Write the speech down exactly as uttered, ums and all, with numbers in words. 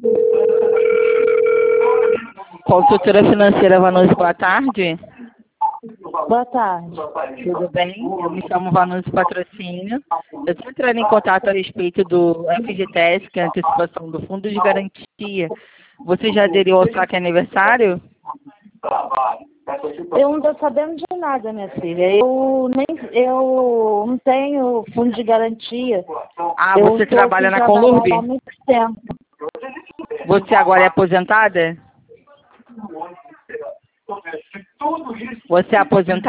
Consultora financeira Vanucci, boa tarde. Boa tarde. Tudo bem? Eu me chamo Vanucci Patrocínio. Eu estou entrando em contato a respeito do F G T S, que é a antecipação do Fundo de Garantia. Você já aderiu ao saque aniversário? Eu não estou sabendo de nada, minha filha. Eu, nem, eu não tenho fundo de garantia. Ah, eu você trabalha na trabalhar Conlurb? há muito tempo. Você agora é aposentada? Você é aposentada?